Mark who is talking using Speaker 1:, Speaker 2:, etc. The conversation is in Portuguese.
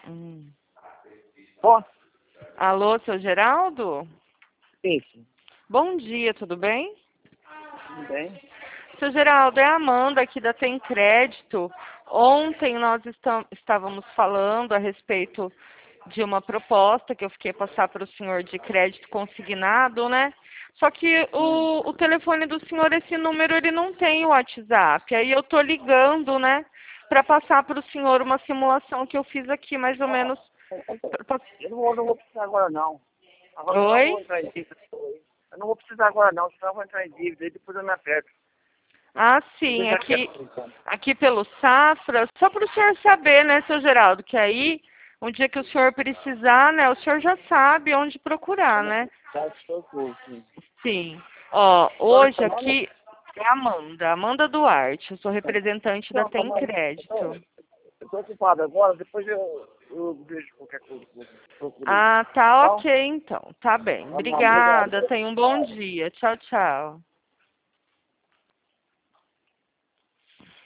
Speaker 1: Hum.
Speaker 2: Posso?
Speaker 1: Alô, seu Geraldo?
Speaker 2: Isso.
Speaker 1: Bom dia, tudo bem?
Speaker 2: Tudo bem?
Speaker 1: Seu Geraldo, é a Amanda aqui da Tem Crédito. Ontem nós estávamos falando a respeito de uma proposta que eu fiquei passar para o senhor de crédito consignado, né? Só que o telefone do senhor, esse número, ele não tem o WhatsApp. Aí eu tô ligando, né? Para passar para o senhor uma simulação que eu fiz aqui, mais ou menos.
Speaker 2: Eu não vou precisar agora, não. Agora eu não vou
Speaker 1: Oi?
Speaker 2: entrar em dívida. Eu não vou precisar agora, não. Senão eu vou entrar em dívida e depois eu me aperto.
Speaker 1: Ah,
Speaker 2: Vou
Speaker 1: sim,
Speaker 2: deixar quieto por enquanto.
Speaker 1: aqui pelo Safra, só para o senhor saber, né, seu Geraldo, que aí, um dia que o senhor precisar, né, o senhor já sabe onde procurar, né?
Speaker 2: Tá, estou com sim.
Speaker 1: Sim. Ó,
Speaker 2: Qual é o
Speaker 1: hoje
Speaker 2: seu nome?
Speaker 1: aqui é a Amanda Duarte, eu sou representante da
Speaker 2: Não, tá
Speaker 1: Tem
Speaker 2: bom.
Speaker 1: Crédito.
Speaker 2: Eu tô ocupado agora, depois eu vejo qualquer coisa que eu procuro.
Speaker 1: Ah, tá
Speaker 2: Tá?
Speaker 1: ok, então. Tá bem.
Speaker 2: Tá bom, obrigado.
Speaker 1: Obrigada, tenha um bom dia. Tchau, tchau.